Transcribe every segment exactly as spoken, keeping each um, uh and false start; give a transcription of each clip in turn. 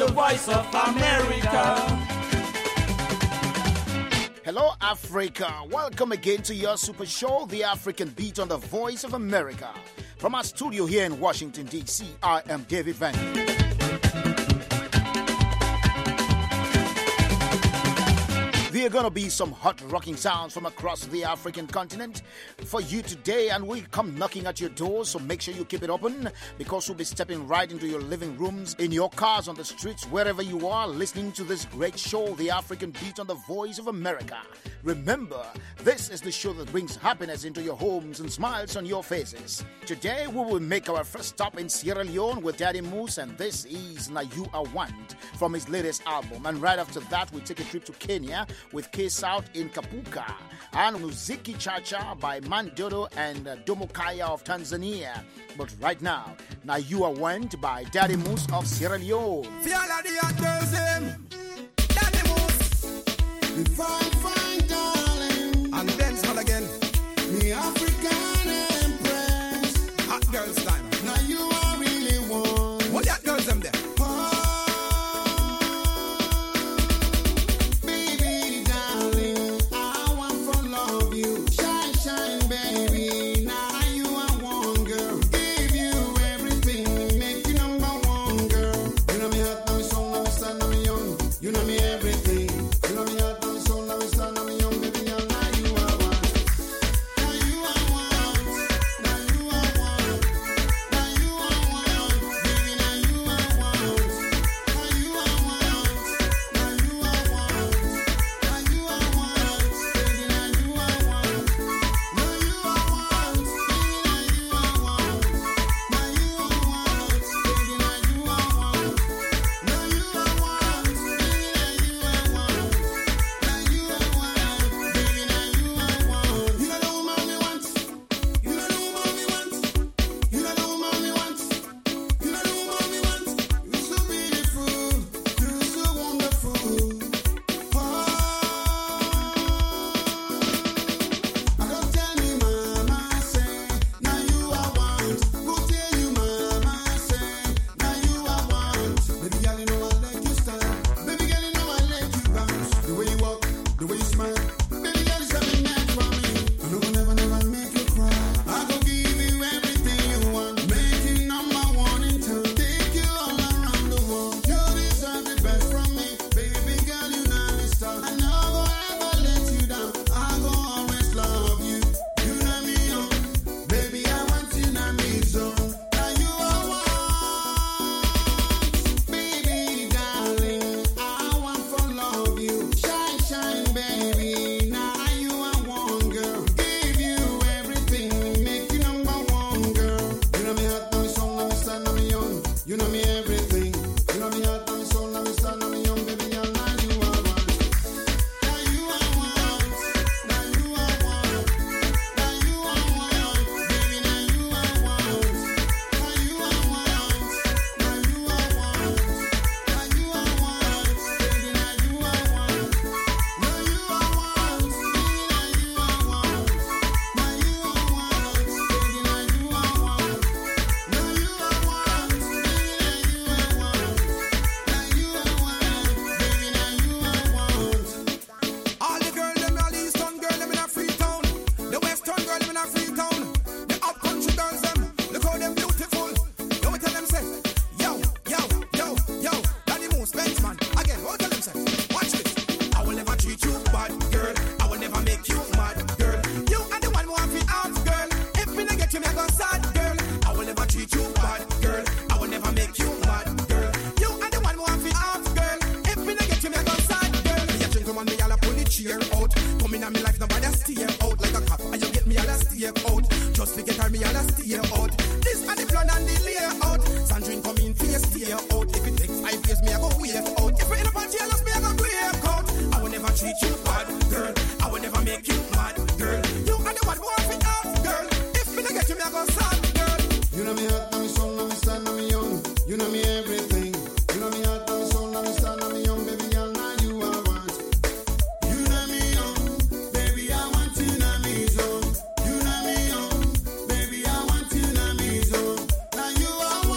the voice of America. Hello, Africa. Welcome again to your super show, The African Beat on the Voice of America. From our studio here in Washington, D C, I am David Van. There are going to be some hot rocking sounds from across the African continent for you today, and we'll come knocking at your doors, so make sure you keep it open, because we'll be stepping right into your living rooms, in your cars, on the streets, wherever you are, listening to this great show, The African Beat on the Voice of America. Remember, this is the show that brings happiness into your homes and smiles on your faces. Today, we will make our first stop in Sierra Leone with Daddy Moose, and this is Na You Are Want from his latest album. And right after that, we take a trip to Kenya with K-South in Kapuka, and Muziki Chacha by Mandodo and uh, Domokaya of Tanzania. But right now, Now You Are Want by Daddy Moose of Sierra Leone. Daddy Moose, the fine, fine darling, and then smile again, the African Empress, hot girls time. Now you are really one. What that girls them there? You are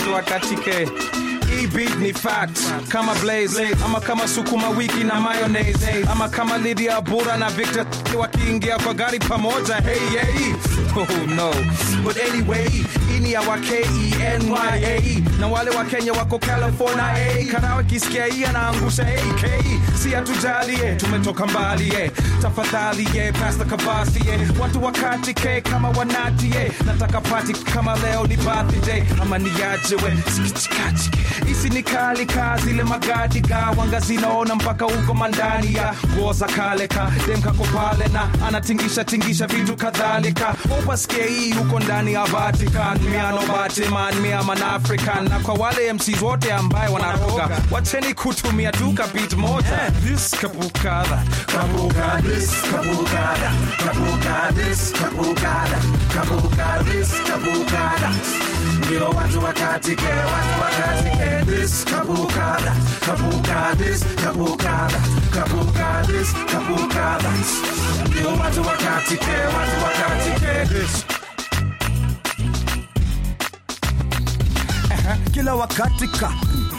watu wakatike. E beat ni fat kama Blaze, ama kama sukuma wiki na mayonnaise, ama kama Lydia Bura na Victor wakiingia kwa gari pamoja. Hey yeah. Oh no. But anyway, ini ya wa K E N Y A na wale wa Kenya wako California. Hey, karawa kisikia hii anaangusha A K. Si atujalie tumetoka mbali eh. Tafadhali eh, pasta kabasi eh. Watu wakati ke kama wanati eh. Nataka party kama leo ni birthday ama niaje we. Sikichikachi. Isi ni kali kazi le magadi ga wanga zinaona mpaka uko mandani ya goza kaleka demka kopale na anatingisha tingisha vitu kadhalika. Opa skei huko ndani ya Vatican miano Batman mia man African na kwa wale M Cs wote ambaye wanaroga wacheni kutumia duka beat moja. This kabukada kabukada this kabukada kabukada this kabukada kabukada this kabukada ndio watu wakati ke watu wakati ke this kabukada kabukada this kabukada kabukada this kabukada ndio watu wakati ke watu wakati ke this kila wakati ka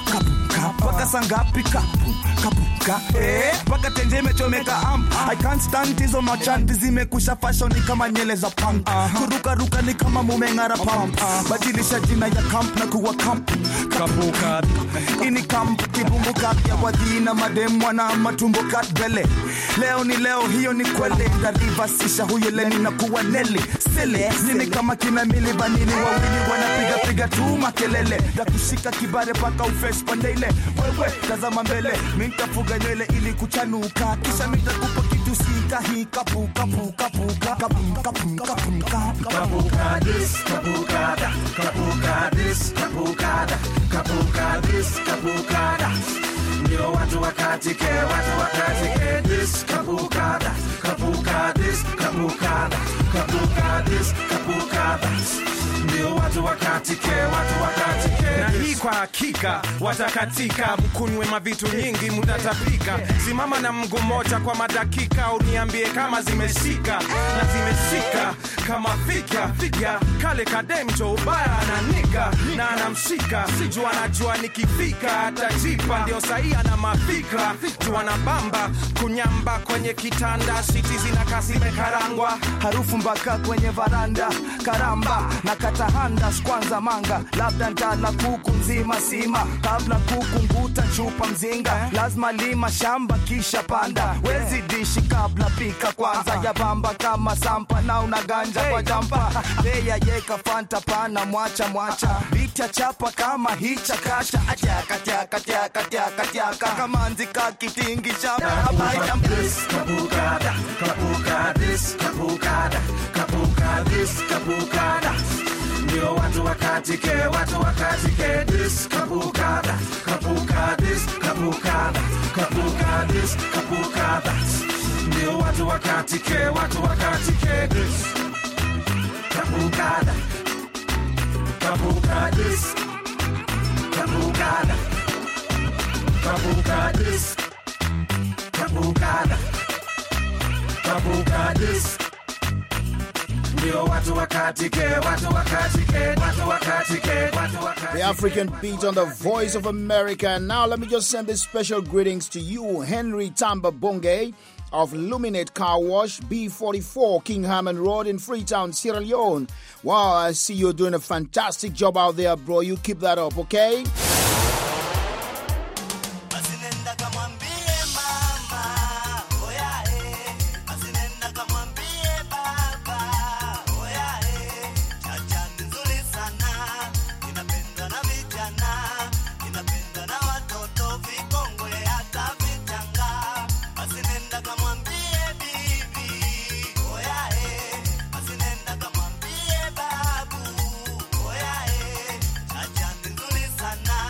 kapuka paka sangapika kapuka eh paka tenje imechomeka am I can't stand hizo machanti zimekusha fashion ni kama nyele za punk kuruka ruka ni kama mumengara pump badilisha jina ya camp na kuwa camp kapuka ini camp kibumbuka ya wadina madem wana matumbo kat bele leo ni leo hiyo ni kweli ndarivasisha huyo leni na kuwa neli sele nini kama kina mili banini wawili wanapiga piga tu makelele da kushika kibare paka uface pandele wewe tazama mbele mintafuga nywele ili kuchanuka kisha mitakupa kitu sika hii kapu kapu kapu kapu kapu kapu kapuka this kapukada kapuka this kapukada kapuka this kapukada ndio watu wakati ke watu wakati ke this kapukada kapuka this kapukada kapuka this kapukada ndio watu wakati ke watu wakati ke na hii kwa hakika watakatika mkunywe mavitu nyingi mutatapika simama na mguu moja kwa madakika uniambie kama zimeshika na zimeshika kama fika fika kale kademcho ubaya ananika na anamshika sijua anajua nikifika atajipa ndio sahi ana mafika jua na bamba kunyamba kwenye kitanda siti zinakasi mekarangwa harufu mpaka kwenye varanda karamba na katahanda kwanza manga labda ndala kuku nzima sima kabla kuku nguta chupa mzinga lazima lima shamba kisha panda wezi dishi kabla pika kwanza ya bamba kama sampa na unaganja kwa jampa beya yeka fanta pana mwacha mwacha vita chapa kama hicha kasha ataka ataka ataka ataka ataka kama nzika kitingi chapa habaya this kabukada kabukada this kabukada kabukada this kabukada ndio watu wakati ke watu wakati ke this kabukada kabukada this kabukada kabukada this kabukada ndio watu wakati ke watu wakati ke this kabukada kabukada this kabukada kabukada this kabukada kabukada this The African beat on the Voice of America. And now let me just send this special greetings to you, Henry Tamba Bonge of Luminate Car Wash, B forty-four King Hammond Road in Freetown, Sierra Leone. Wow, I see you're doing a fantastic job out there, bro. You keep that up, okay? Sana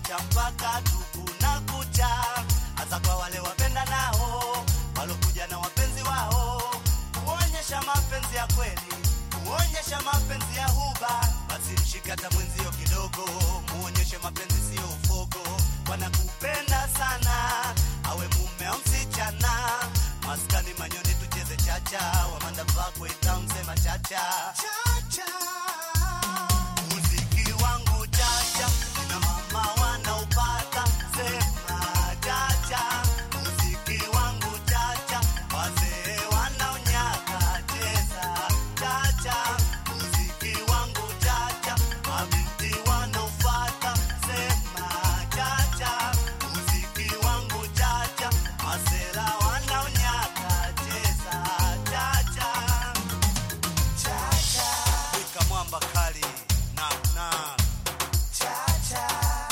chacha mpaka tuku na kucha. Hasa kwa wale wapenda nao walokuja na wapenzi wao, kuonyesha mapenzi ya kweli, kuonyesha mapenzi ya huba. Basi mshike hata mwenzio kidogo, muonyeshe mapenzi sio ufogo. Wanakupenda sana, awe mume au msichana. Maskani Manyoni tucheze chacha, Wamanda vako itamsema chacha. Chacha muziki wangu chacha, na mama wanaupata sema chacha. Muziki wangu chacha, wazee wanaonyaka cheza chacha. Muziki wangu chacha, mabinti wanaufata sema chacha. Muziki wangu chacha, masela wanaonyaka cheza chacha. Chacha wika mwamba kali na na chacha.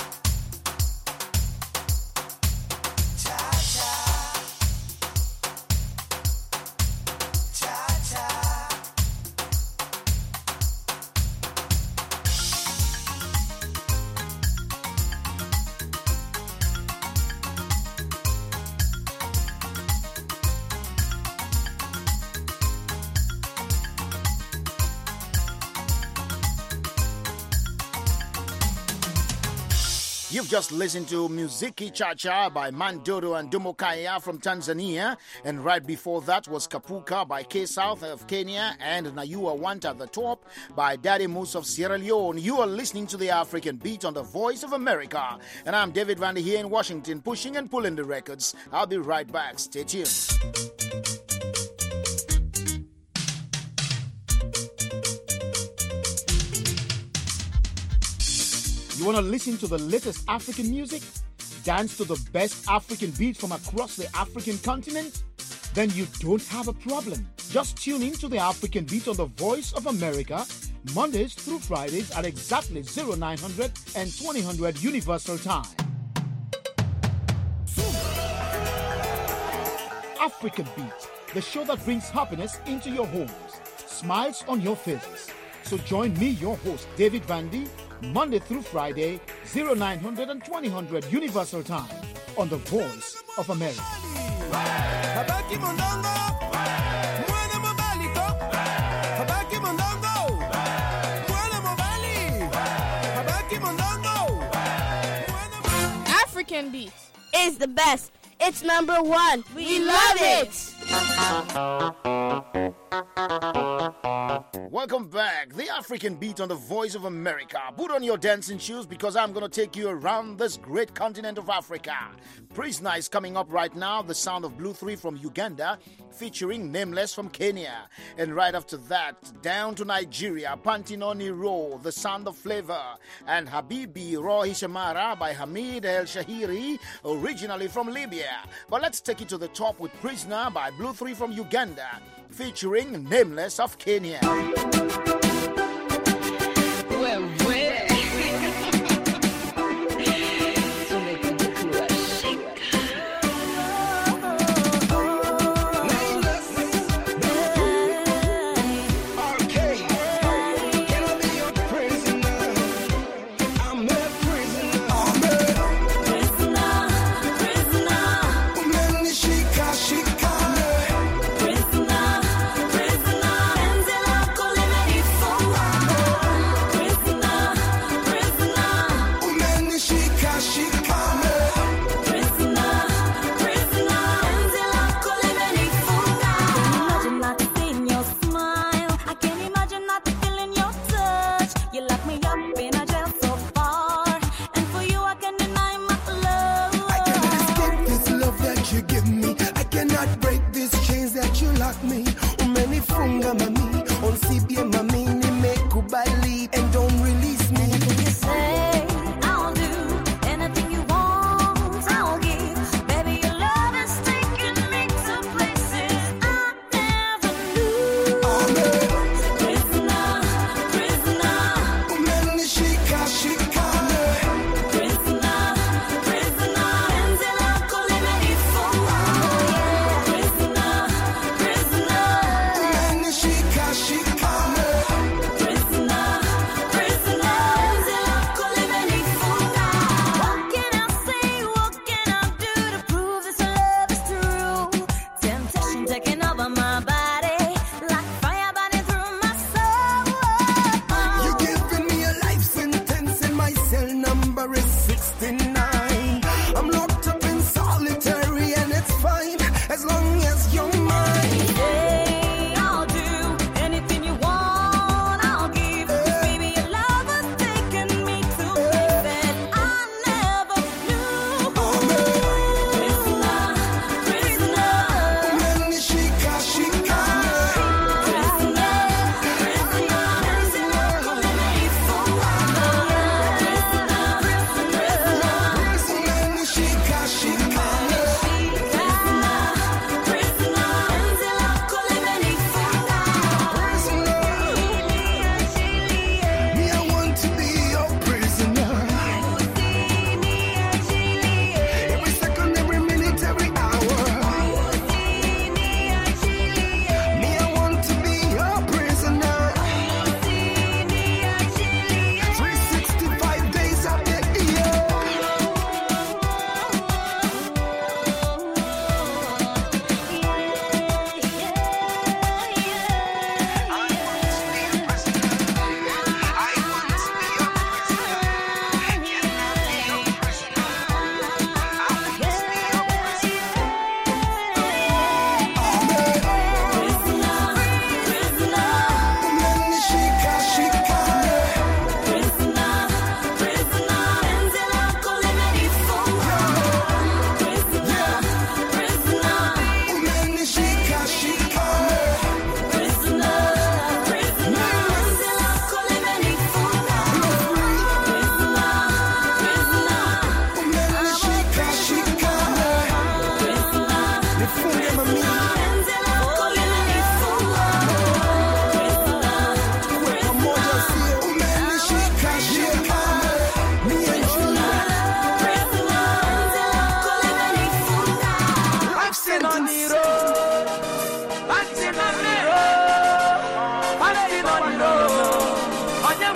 Chacha chacha. You've just listened to Muziki Chacha by Mandoro and Dumokaya from Tanzania. And right before that was Kapuka by K-South of Kenya and Nayua Want at the Top by Daddy Moose of Sierra Leone. You are listening to the African Beat on the Voice of America. And I'm David Vandy here in Washington, pushing and pulling the records. I'll be right back. Stay tuned. You want to listen to the latest African music? Dance to the best African beats from across the African continent? Then you don't have a problem. Just tune in to the African Beat on the Voice of America, Mondays through Fridays at exactly nine hundred and twenty hundred Universal Time. African Beat, the show that brings happiness into your homes, smiles on your faces. So join me, your host, David Vandy, Monday through Friday, nine hundred and twenty hundred Universal Time, on the Voice of America. African Beat is the best. It's number one. We, we love it. Welcome back. The African Beat on the Voice of America. Put on your dancing shoes because I'm going to take you around this great continent of Africa. Prisoner is coming up right now. The sound of Blue three from Uganda featuring Nameless from Kenya. And right after that, down to Nigeria, Pantinoni Ro, The Sound of Flavor. And Habibi Rohi Shamara by Hamid El Shahiri, originally from Libya. But let's take it to the top with Prisoner by Blue three from Uganda, featuring Nameless of Kenya. Well, well. She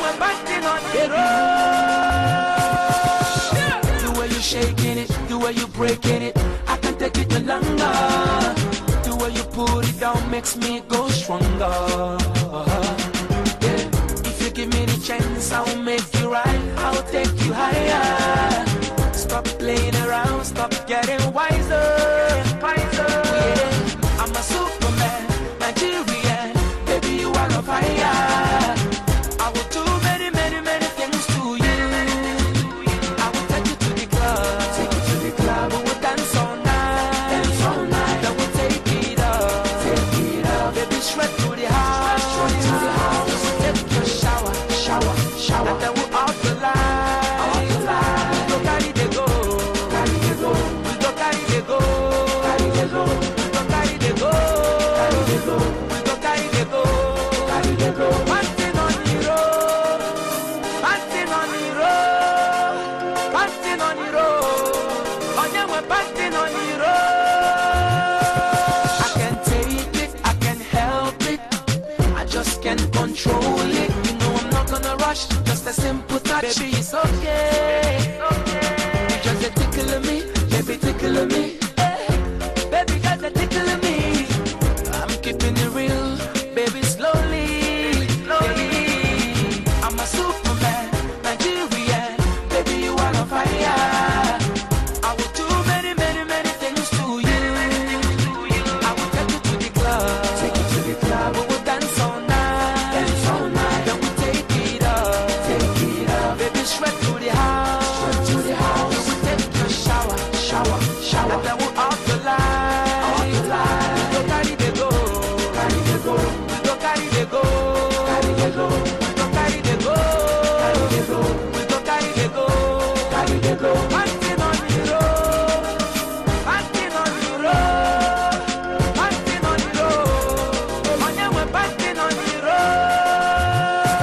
we're partying on the road. The way you shaking it, the way you breaking it, I can't take it no longer. The way you put it down makes me go stronger. Yeah. If you give me the chance, I'll make you right. I'll take you higher. Stop playing around, stop getting wiser. Wiser. Yeah. I'm a Superman, Nigerian, baby you are on fire. I will do many, many, many things to you. I will take you to the club, take you to the club. We will dance all night, dance all night. Then we'll take it up, take it up. Baby straight to the house, straight to the house. Take your shower, shower, shower. And then we'll off the line, off the line. We go carry the go, carry the go. We go carry the go, carry the go. We go carry the go, carry the go. We go carry the go, carry the go. Partying on the road, partying on the road, partying on the road. Oh yeah, we're partying on the road. I can't take it, I can't help it. I just can't control it. You know I'm not gonna rush, just a simple touch. Baby, it's okay. You just a tickle me, baby, tickle me. Baby, just a tickle me. I'm keeping it real, baby, slowly, slowly. I'm a Superman, Nigerian, baby, you are on fire. I will do many, many, many things to you. I will take you to the club, take you to the club. We will dance all night, dance all night. Then we take it up, take it up. Baby, straight to the house, straight to the house. We will take your shower, shower, shower. And then we'll off the line, off the line. We go carry the go, carry the go. We go carry the go, carry the go. We go carry the go, carry the go. We go carry the go, carry the go. Partying on the road, partying on the road, partying on the road. Oh yeah, we're partying on the road.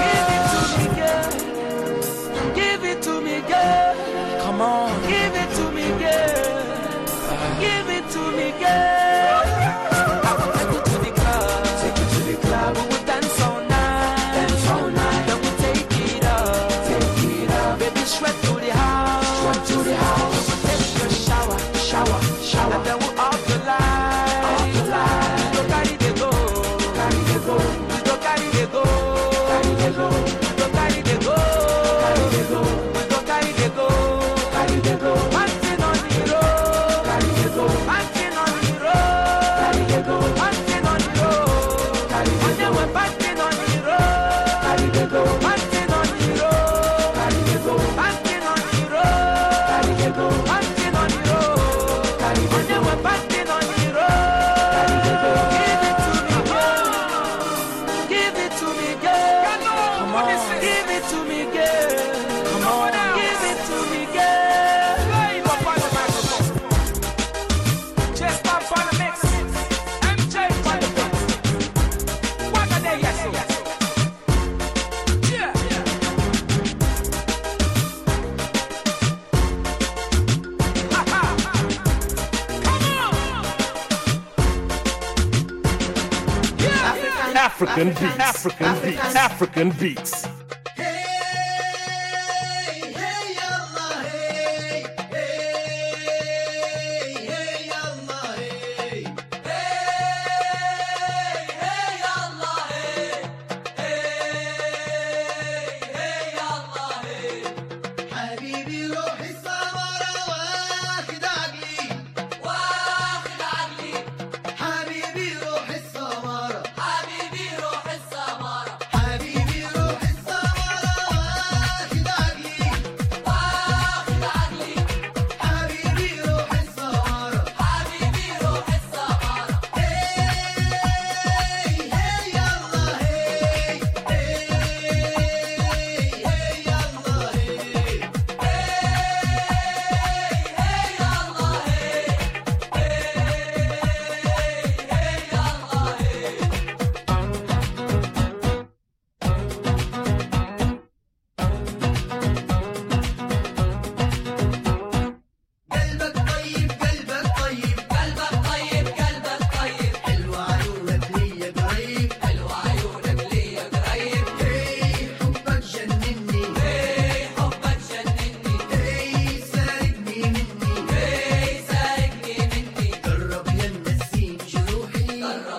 Give it to me, girl. Give it to me, girl. Come on, give it to me, girl. Give it to me, girl. I will take you to the club, take you to the club. We will dance all night, dance all night. Then we take it up, take it up. Baby, straight to the house, straight to the house. We will take your shower, shower, shower. And then we'll off the line, off the line. We go carry the go, carry the go. We go carry the go, carry the go. We go carry the go, carry the go. We go carry the go, carry the go. Partying on the road, carry the go. Partying on the road, carry the go. Partying on the road, carry the go. Oh yeah, we're partying on the road, carry the go. Partying on the road, carry the go. Partying on the road, carry the go. Partying on the road, carry the go. Oh yeah, we're partying on the road, carry the go. Give it to me, girl. Give it to me, girl. Come on, give it to me, girl. Come on, give it to me, girl. Play up on the microphone. Just up on the mix. M J on the beat. What are they, yes, yes. Yeah. Ha ha. Come on. Yeah. African beats, African beats, African beats. حبيبي روحي السمرة واخد عقلي واخد عقلي حبيبي روحي السمرة حبيبي روحي السمرة حبيبي روحي السمرة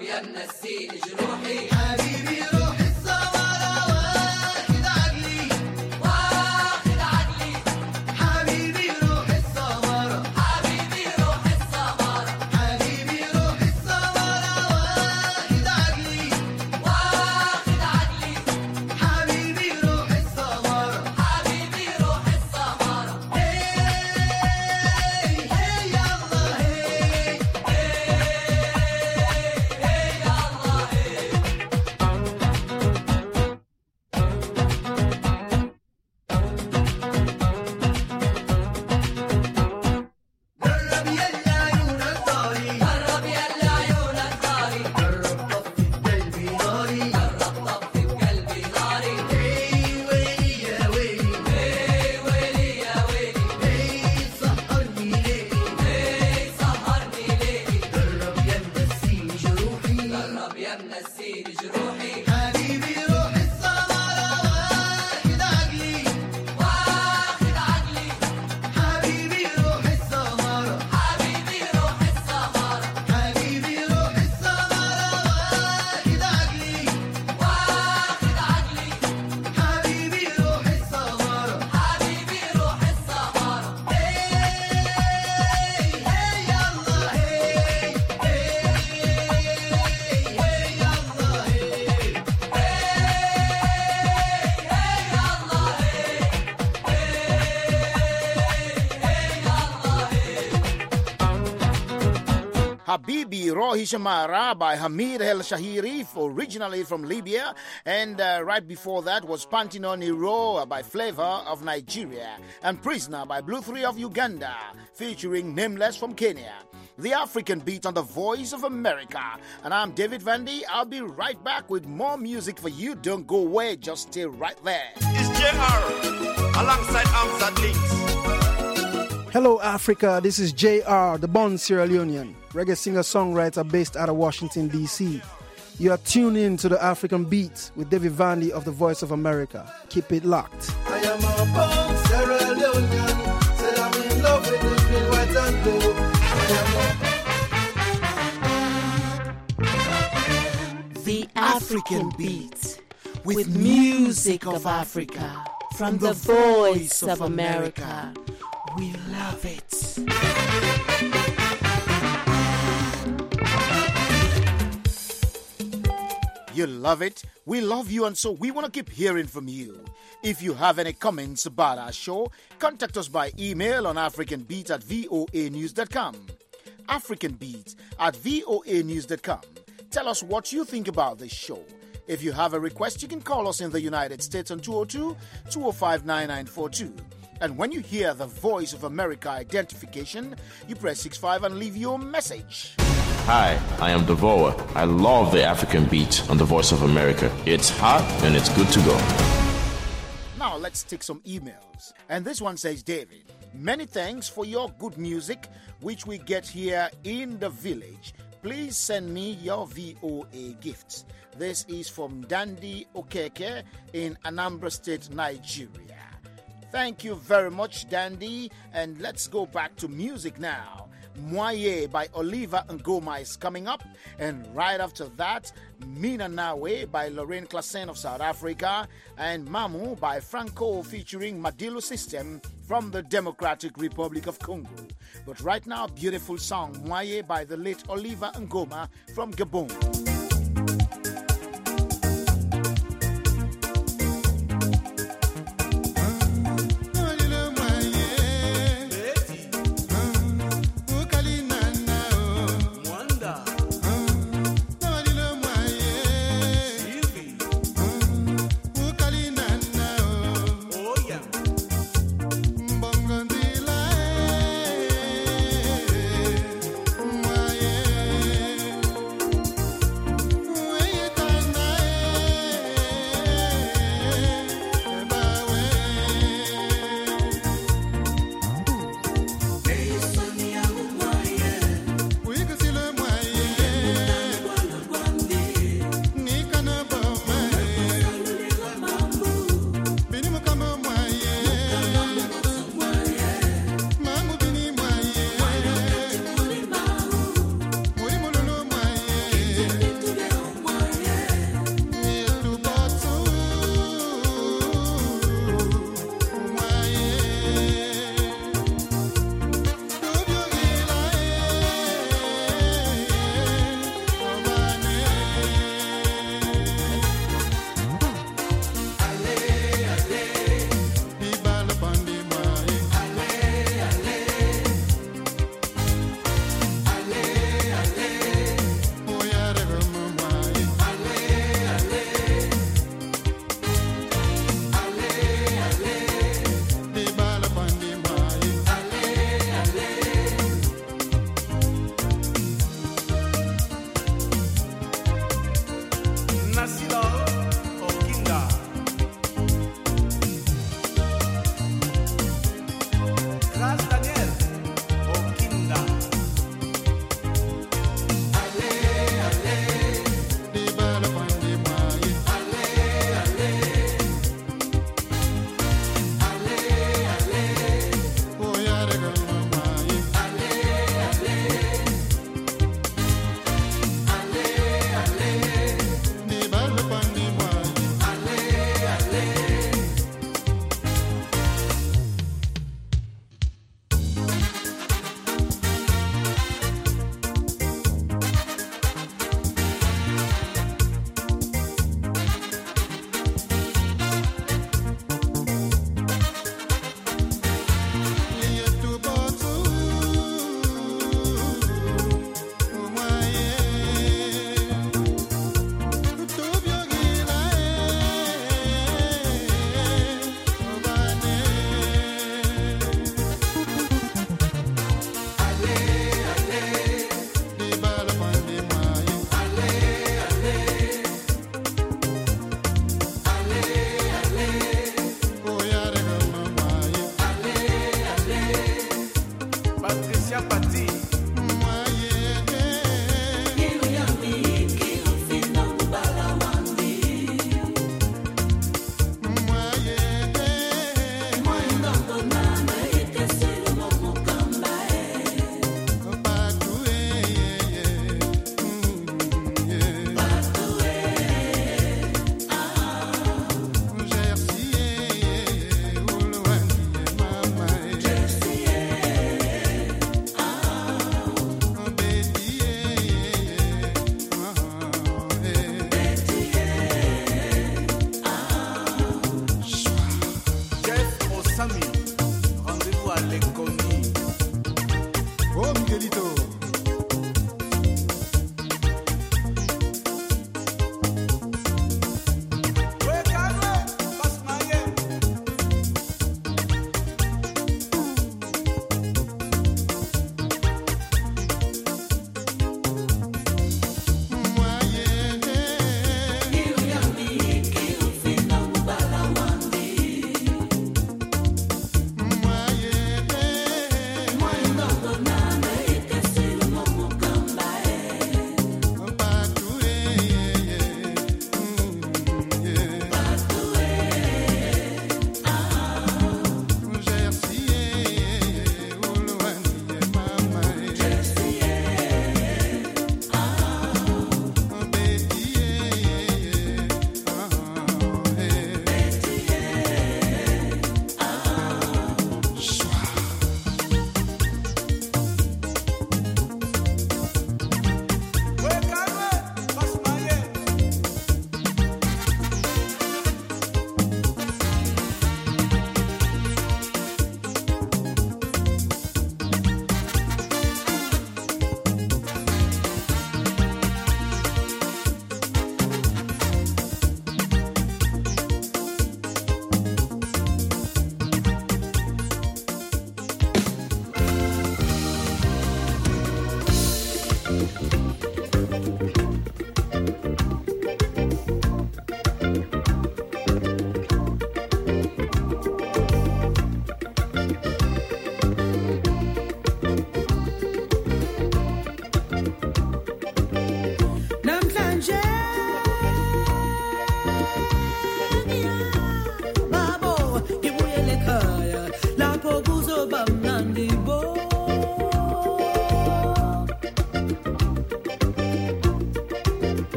Habibi Rohi Shamara by Hamid El Shahiri, originally from Libya. And uh, right before that was Pantinoni Ro by Flavor of Nigeria. And Prisoner by Blue three of Uganda, featuring Nameless from Kenya. The African Beat on the Voice of America. And I'm David Vandy. I'll be right back with more music for you. Don't go away, just stay right there. It's J R alongside Amzad Links. Hello Africa, this is J R, the born Sierra Leonean, reggae singer-songwriter based out of Washington, D C. You are tuned in to the African Beat with David Vandy of the Voice of America. Keep it locked. I am a born Sierra Leonean, said I'm in love with the green, white and blue. The African Beat with music of Africa from the Voice of America. We love it. You love it, we love you, and so we want to keep hearing from you. If you have any comments about our show, contact us by email on africanbeat at voa news dot com. africanbeat at voa news dot com. Tell us what you think about this show. If you have a request, you can call us in the United States on two oh two, two oh five, nine nine four two. And when you hear the Voice of America identification, you press six five and leave your message. Hi, I am Devoa. I love the African Beat on the Voice of America. It's hot and it's good to go. Now let's take some emails. And this one says, David, many thanks for your good music, which we get here in the village. Please send me your V O A gifts. This is from Dandy Okeke in Anambra State, Nigeria. Thank you very much, Dandy. And let's go back to music now. Mwaye by Oliver Ngoma is coming up. And right after that, Mina Nawe by Lorraine Klassen of South Africa. And Mamu by Franco featuring Madilu System from the Democratic Republic of Congo. But right now, beautiful song, Mwaye by the late Oliver Ngoma from Gabon. Mwaye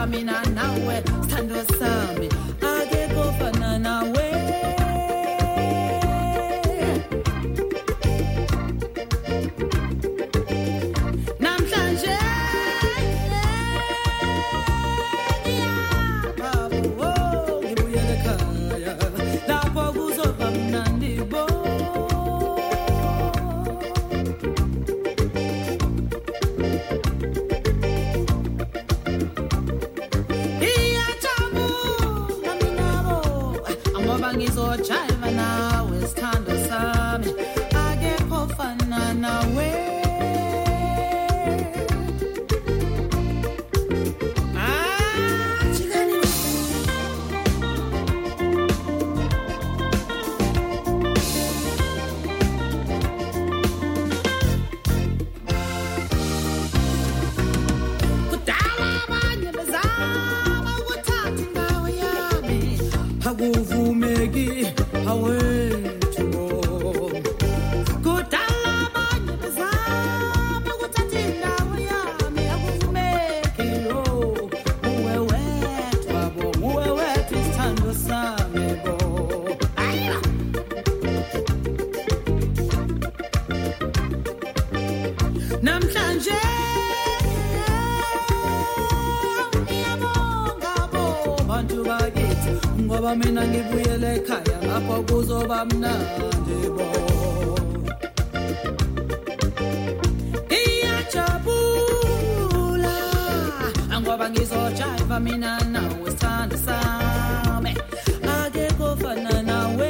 ngoba mina nawe sithando sami akekho fana nawe. Namhlanje ngiyababo ngibuyele ekhaya lapho kuzoba mnandi bo. Ngizojiva nawe sithando sami akekho fana nawe. Hakuvumeki awethu kudala abanye bezama ukuthatha indawo yami. Hakuvumeki lo uwe wethu abo uwe wethu isithando sami bo. Namhlanje ngiyabonga bo bantu bakithi ngoba mina ngibuyele ekhaya lapho kuzoba mnandi bo. Iyajabula ngoba ngizojiva mina nawe sithando sami akekho fana nawe.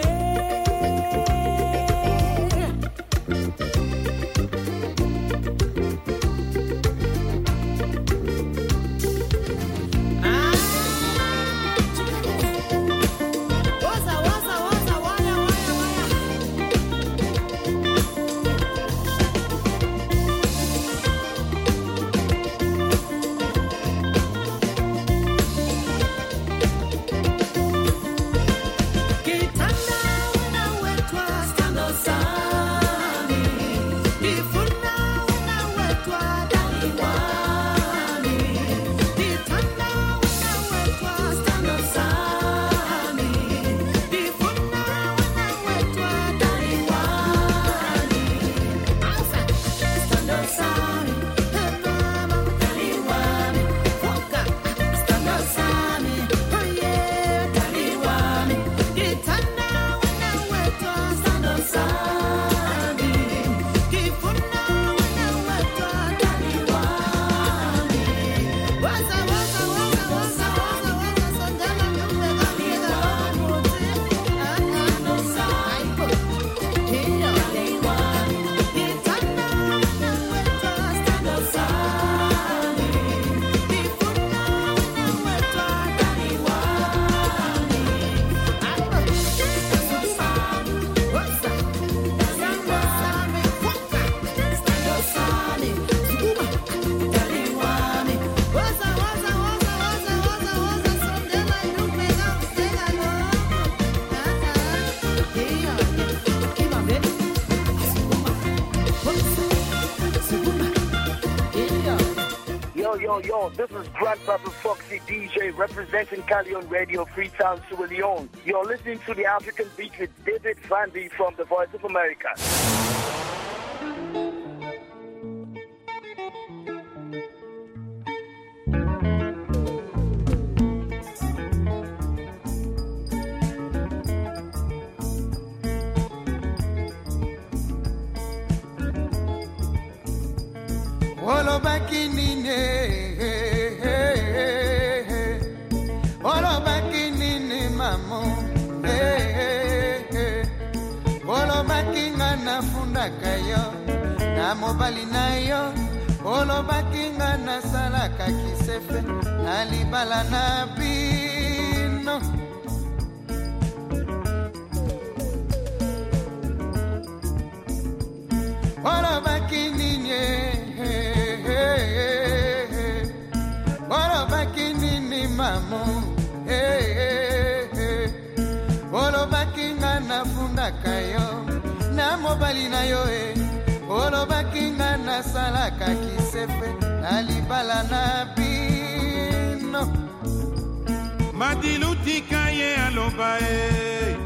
Yo, yo, this is Grandpapa Foxy D J representing Cali on Radio, Freetown, Sierra Leone. You're listening to the African Beat with David Vandy from the Voice of America. Olo bakinine, olo bakinine mamo, olo bakinga na funda kayo, na mobali na yo, olo bakinga na salaka kisefe, na libala na bino. Olo bakinine. Olo bakinini mamo, hey, hey, hey. Olo bakinga na funda kayo, na mobali na yo, eh. Olo bakinga na salaka kisefe, na libala na bino. madilutika ye aloba e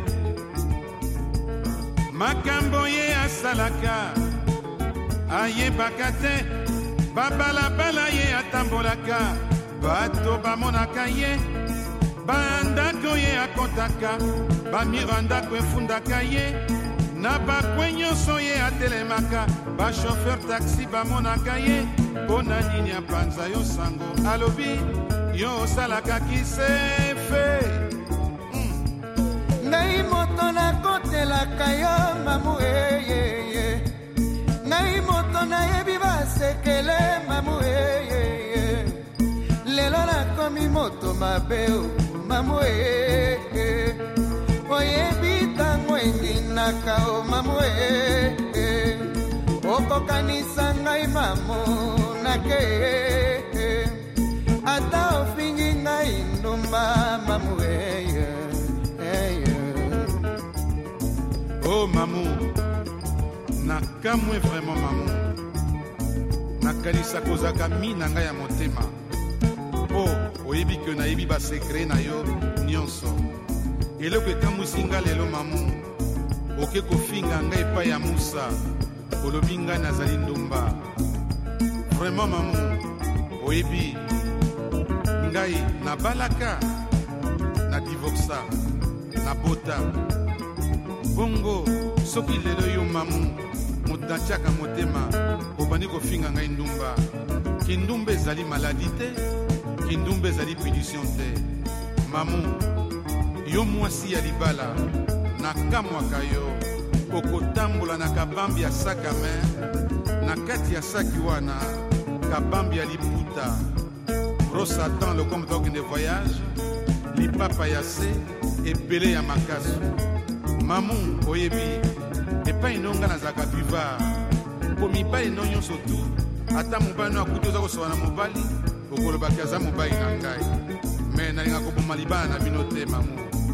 makambo ye asalaka ayebaka te babalabala ye atambolaka bato bamonaka ye bandako ye akotaka bamiro ndako efundaka ye na bakwe nyonso ye atelemaka bashofer taxi bamonaka ye mpo na nini apanza yo sango alobi yo osalaka kisefe mm. ngai moto nakotelaka yo mamu eyeye ngai moto nayebi basekele mamu eyeye lelo nakomi moto mabeo mamu eyeye oyebi ntango endinaka o mamu eyeye okokanisa ngai mamonake ata ofingi ngai ndumba mamu eyeye oh mamu nakamwe vraiment mamu nakanisa kozaka mina ngai ya motema mpo oyebi ke nayebi basekre na yo nyonso eloko ekamwisi nga lelo mamu oke kofinga ngai epai ya musa olobi ngai nazali ndumba vraiment mamu oyebi ngai nabalaka na divorsa na bota bongo soki lelo yo mamu moto atiaka motema obandi kofinga ngai ndumba kindumba ezali maladi te kindumba ezali punition te mamu yo mwasi ya libala nakamwaka yo okotambola na kabambi ya sakame na kati ya saki wana kabambi ya liputa rosatan le comme d'organe de voyage lipapa ya se ebele ya makasu mamu oyebi epai nonga nazalaka buvard mpo mibali no nyonso tu ata mobali no akuti oza kosoba na mobali okolobaki aza mobali na ngai me nalinga koboma libala na bino te mamu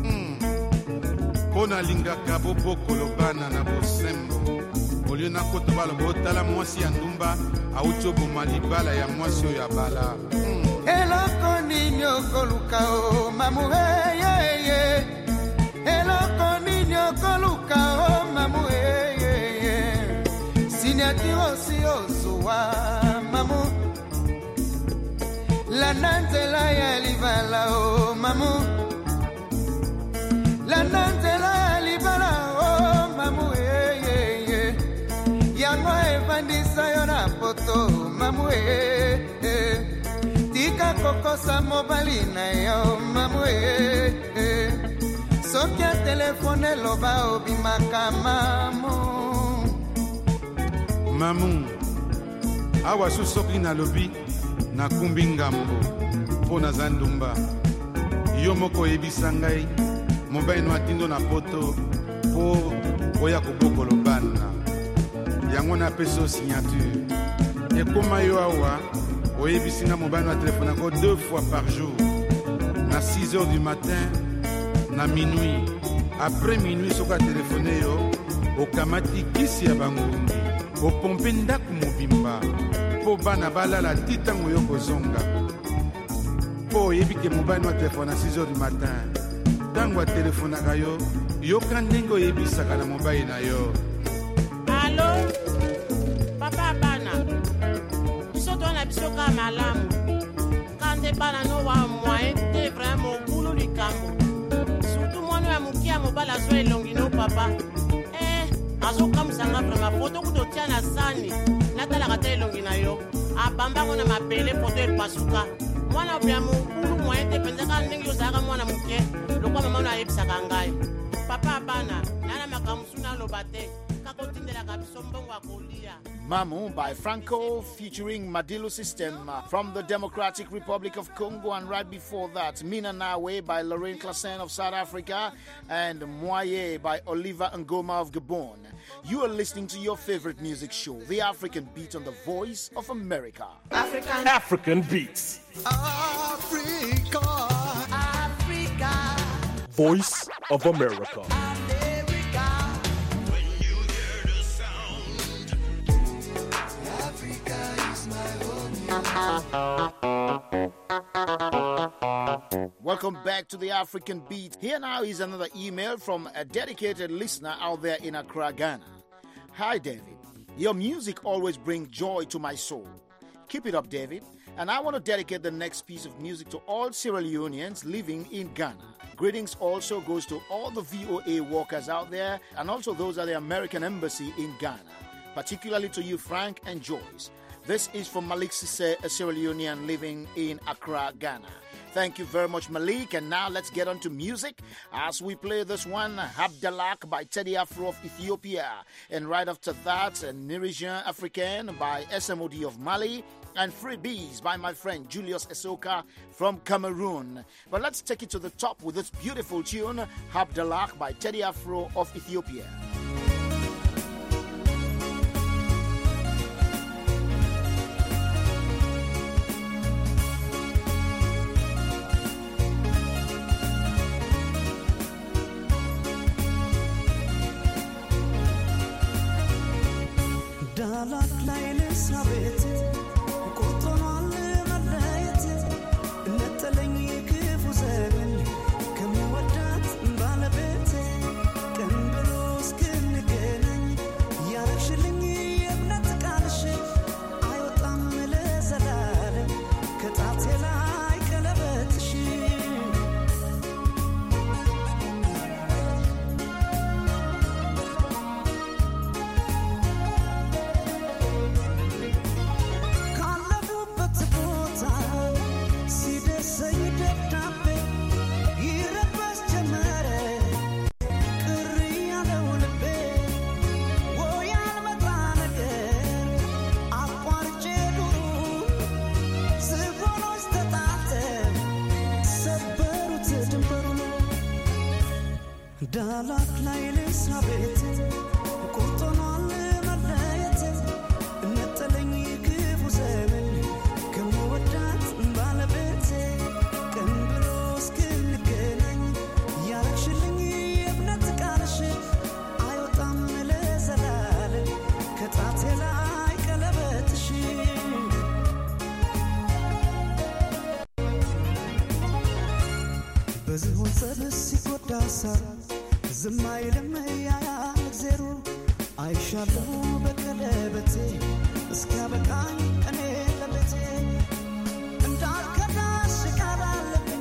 mpo nalingaka bobokolo bana na bosembo olio nakota baloba otala mwasi ya ndumba awuti oboma libala ya mwasi oyo abala eloko nini okoluka o mamu eyeye eloko nini okoluka o mamu eyeye siniatirosi ozuwa mamu landa nzela ya libala o mamu landa nzela ya libala o mamu eyeye yango evandisa yo na poto mamu eyeye tika kokosa mobali na yo mamu eyeye soki ya telefone eloba obimaka mamu mamu awa su soki nalobi nakumbi ngambo mpo naza ndumba yo moko oyebisa ngai mobali no atindo na poto mpo oya kobokolo bana yango napesi o signature ekoma yo awa oyebisi nga mobali no atelefone yango deux fois par jour na six heures du matin na minuit après minuit soki atelefone yo okamati kisi ya bangungi opompe ndako mobimba mpo bana balala ti ntango yo kozonga mpo oyebi ke mobali no atelefone na six heures du matin ntango atelefonaka yo yoka ndenge oyebisaka na mobali na yo alo papa bana biso twana biso ka malamu kande bana no wa moyen te vraiment okulu likambo surtout mwana ya moki ya mobali azwa elongi no papa eh azokamwisanga vraiment foto kutotia na sani natalaka te elongi na yo abambango na mapele foto epasuka mwana ya mokulu moyen te penzaka ndenge ozalaka mwana moke lokwa mama no ayebisaka ngai papa bana nana makambo su naloba te kakotindelaka biso mbongo akolia Mamu by Franco featuring Madilu System uh, from the Democratic Republic of Congo, and right before that Mina Nawe by Lorraine Klassen of South Africa and Moye by Oliver Ngoma of Gabon. You are listening to your favorite music show, The African Beat, on the Voice of America. African, African Beats. Africa. Africa. Voice of America. Welcome welcome back to the African Beat. Here now is another email from a dedicated listener out there in Accra, Ghana. Hi, David. Your music always brings joy to my soul. Keep it up, David. And I want to dedicate the next piece of music to all Sierra Leoneans living in Ghana. Greetings also goes to all the V O A workers out there and also those at the American Embassy in Ghana, particularly to you, Frank and Joyce. This is from Malik Sisse, a Sierra Leonean living in Accra, Ghana. Thank you very much, Malik. And now let's get on to music as we play this one, Habdalak by Teddy Afro of Ethiopia. And right after that, Nigerian African by S M O D of Mali. And Free Bees by my friend Julius Esoka from Cameroon. But let's take it to the top with this beautiful tune, Habdalak by Teddy Afro of Ethiopia. ዳላክ ላይ ልስራ ቤት ቁርጦኗን መለየት ነጠለኝ ክፉ ዘመን ከመወዳት ባለቤት ቀን ብሎ እስክንገናኝ ያረግሽልኝ የእምነት ቃልሽ አይወጣም ለዘላለም ከጣቴ ላይ ቀለበትሽ በዝሆን ጸብስ ሲጎዳ ሳር ዝም አይልም ያያል እግዜሩ አይሻለሁ በቀለበቴ እስኪያበቃኝ እኔ ለቤቴ እንዳልከዳሽ ቃል አለብኝ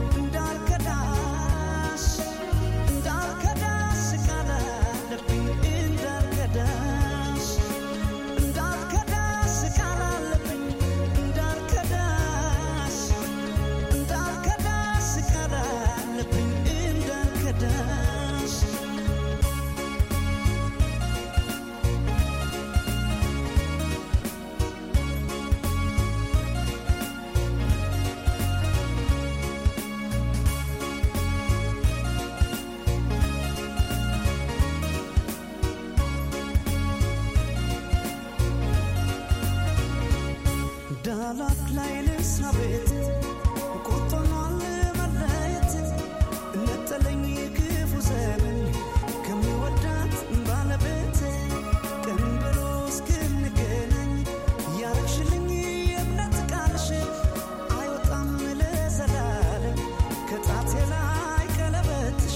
እንዳልከዳሽ እንዳልከዳሽ ቃል አለብኝ እንዳልከዳሽ እንዳልከዳሽ ቃል አለብኝ እንዳልከዳሽ እንዳልከዳሽ ቃል አለብኝ እንዳልከዳሽ ዳላክ ላይ ልስራ ቤት ቁርጦኗን መለየት ነጠለኝ ክፉ ዘመን ከሚወዳት ባለቤት ቀን ብሎ እስክንገናኝ ያረግሽልኝ የእምነት ቃልሽ አይወጣም ለዘላለም ከጣቴ ላይ ቀለበትሽ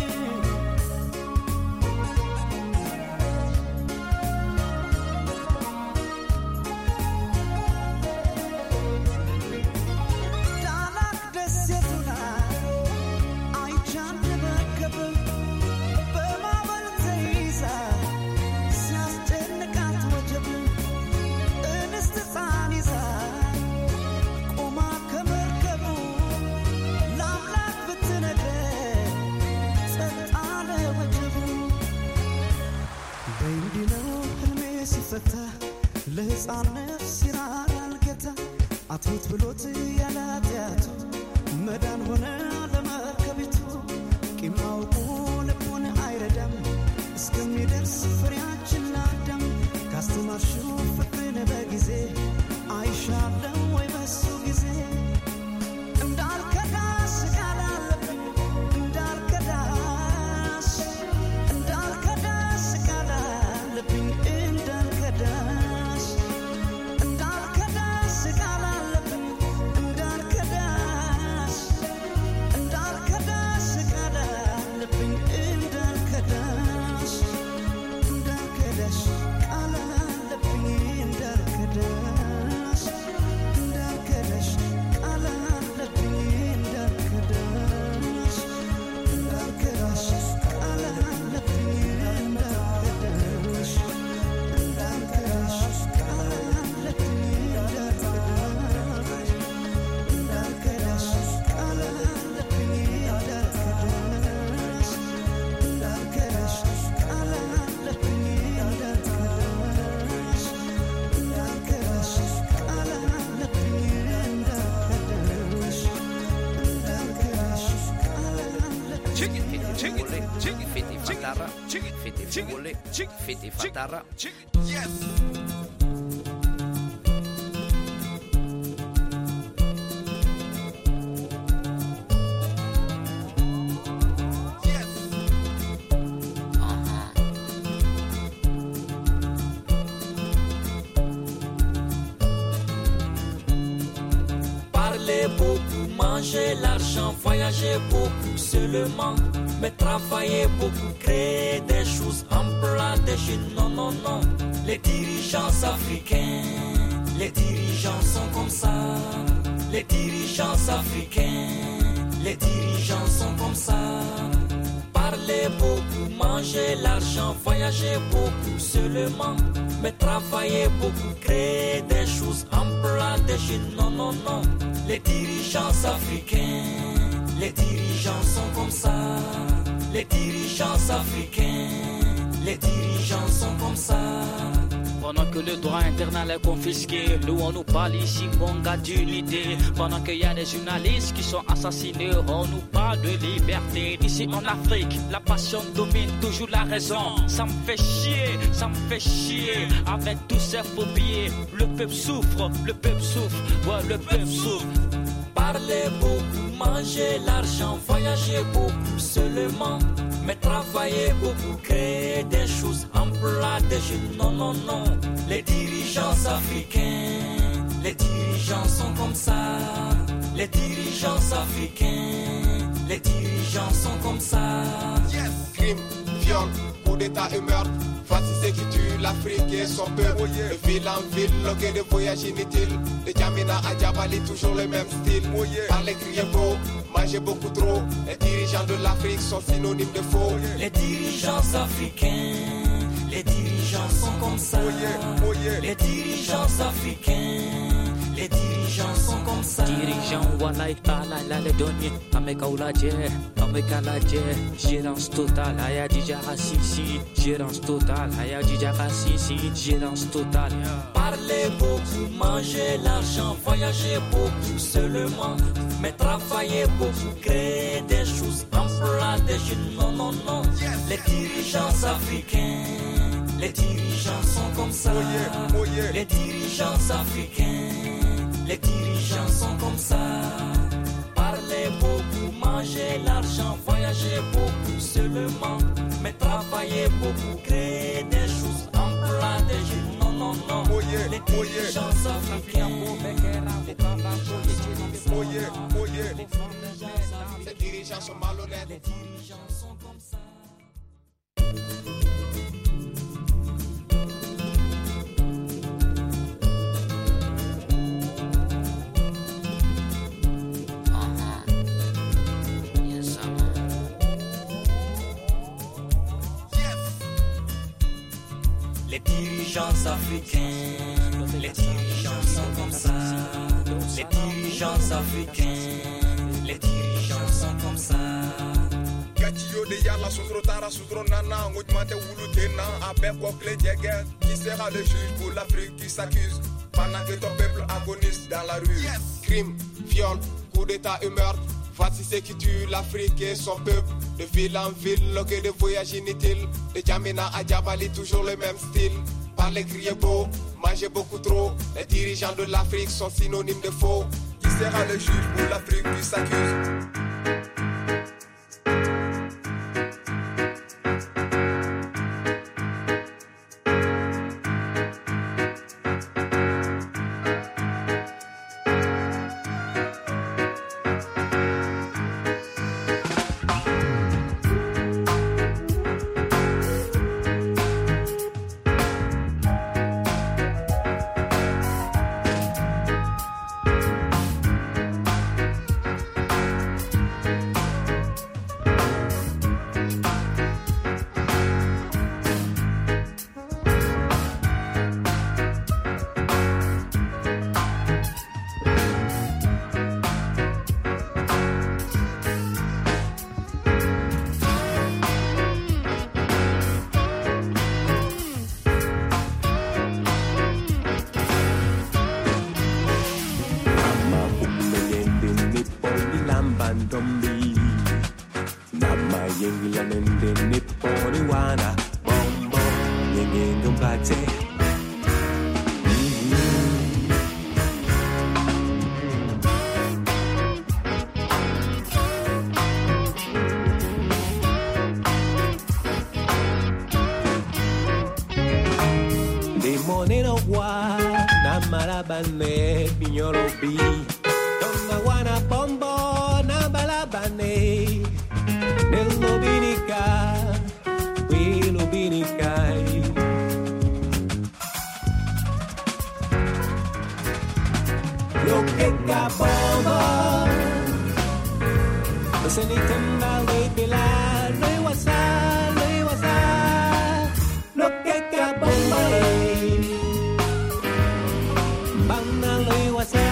ለሕፃን ነፍስ ይራራል ጌታ አትሞት ብሎት ያለ ኃጢአቱ መዳን ሆነ ለመርከቢቱ ቂም አውቆ ልቡን አይረዳም እስከሚደርስ ፍሬያችን ለአዳም ካስተማርሽው ፍቅርን በጊዜ አይሻለም ወይ በሱ ጊዜ እንዳልከዳሽ ቃል አለብኝ እንዳልከዳሽ እንዳልከዳሽ ቃል አለብኝ እንዳልከዳሽ እንዳልከዳሽ ቃል አለብኝ እንዳልከዳሽ Fiti Fatara. Yes. Parler beaucoup, manger l'argent, voyager beaucoup seulement, mais travailler beaucoup, créer des choses, emploi des jeunes, non, non, non. Les dirigeants africains, les dirigeants sont comme ça. Les dirigeants africains, les dirigeants sont comme ça. Parler beaucoup, manger l'argent, voyager beaucoup seulement, mais travailler beaucoup, créer des choses, emploi des jeunes, non, non, non. Les dirigeants africains, les dirigeants sont comme ça. Les dirigeants africains, les dirigeants sont comme ça. Pendant que le droit internal est confisqué, nous on nous parle ici mon gars d'unité. Pendant qu'il y a des journalistes qui sont assassinés, on nous parle de liberté. Ici en Afrique, la passion domine toujours la raison. Ça me fait chier, ça me fait chier. Avec tous ces phobies, le peuple souffre, le peuple souffre, ouais le peuple souffre. Parler beaucoup, manger l'argent, voyager beaucoup seulement, mais travailler beaucoup, créer des choses, emploi des jeunes, non, non, non. Les dirigeants africains, les dirigeants sont comme ça. Les dirigeants africains, les dirigeants sont comme ça. Yes. Crime, viol, coup d'état et meurtre. Voici ce qui tue l'Afrique et son peuple. De ville en ville, loqué de voyage inutile. De Djamena à Djabali, toujours le même style. Parler, crier beau, manger beaucoup trop. Les dirigeants de l'Afrique sont synonymes de faux. Les dirigeants africains, les dirigeants sont comme ça. Les dirigeants africains, les dirigeants sont comme ça. Dirigeants, walai, alai, la le donner. Ameka oulaje, ameka laje. Gérance totale, aya dijara sisi. Gérance totale, aya dijara sisi. Gérance totale. Parler beaucoup, manger l'argent, voyager beaucoup seulement, mais travailler beaucoup, créer des choses, emploi des jeunes, non, non, non. Les dirigeants africains, les dirigeants sont comme ça. Les dirigeants africains, les dirigeants sont comme ça. Parler beaucoup, manger l'argent, voyager beaucoup seulement, mais travailler beaucoup, créer des choses, emploi des jeunes, non, non, non. Les dirigeants africains, les dirigeants sont malhonnêtes. Les dirigeants sont comme ça. Les dirigeants africains, les dirigeants sont comme ça. Les dirigeants africains, les dirigeants sont comme ça. Gatio de Yala Soudrotara Soudronana, Moutmate Wulutena, Abel Kokle Djeger. Qui sera le juge pour l'Afrique qui s'accuse pendant que ton peuple agonise dans la rue? Crime, viol, coup d'état et meurtre. Voici ce qui tue l'Afrique et son peuple. De ville en ville, loqué de voyage inutile. De Djamena à Djabali, toujours le même style. Parler, crier beau, manger beaucoup trop. Les dirigeants de l'Afrique sont synonymes de faux. Qui sera le juge pour l'Afrique qui s'accuse? Monero wa na malabane pinyolobi. Tonga wana bombo na balabane. Nelobinika, wilobinikai. Lo que cabombo. Senitenda wekela loi wasa loi wasa lo que cabombo bana loi wasa.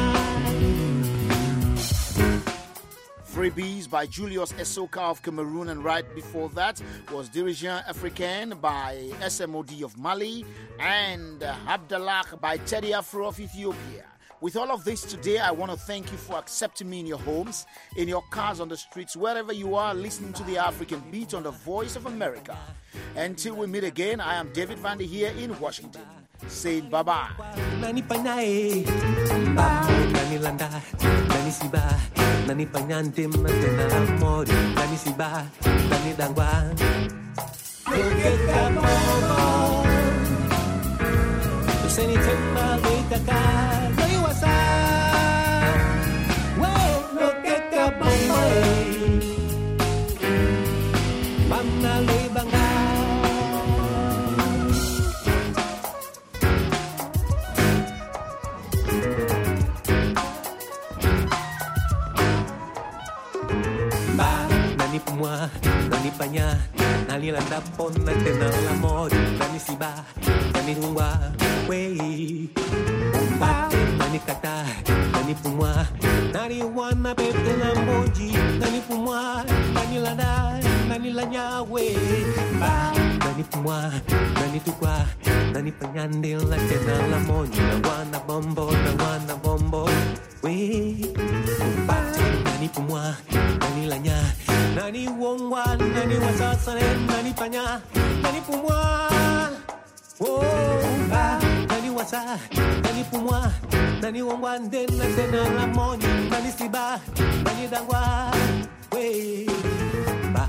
Freebies by Julius Esoka of Cameroon, and right before that was Dirigeant Africain by S M O D of Mali, and uh, Abdallah by Teddy Afro of Ethiopia. With all of this today, I want to thank you for accepting me in your homes, in your cars, on the streets, wherever you are, listening to the African Beat on the Voice of America. Until we meet again, I am David Vandy here in Washington, saying bye-bye. Nani panae, nani landa, nani siba, nani panyante matena amor, nani siba, nani dangwa. Loke kamomo, useni tema leitaka, loi wasa. Wow, loke kamomo, bamna loi banga. Nani pumwa, nani panya, nani landa pon na tena l'amor, nani siba, nani rumwa, wey. Umbate, nani kata, nani pumwa, nani wana pepe na moji, nani pumwa, nani landa, nani lanya, wey. Nani pumwa, nani tukwa, nani panyande la tena l'amor, na wana bombo, na wana bombo, wey. Umbate, nani pumwa, nani lanya. Nani wongwa, nani wasasane, nani panya, nani pumwa. Oh, ah, nani wasa, nani pumwa, nani wongwa, ndena tena la moni, nani siba, nani dangwa, we, ba.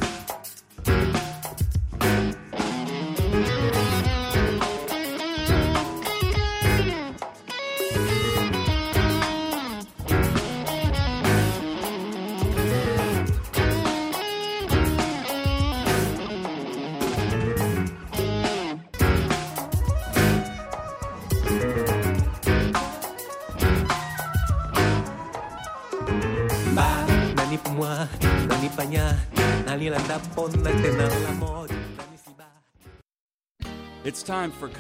Nani pumwa, nani panya, nani landa pon na tena l'amor. It's time for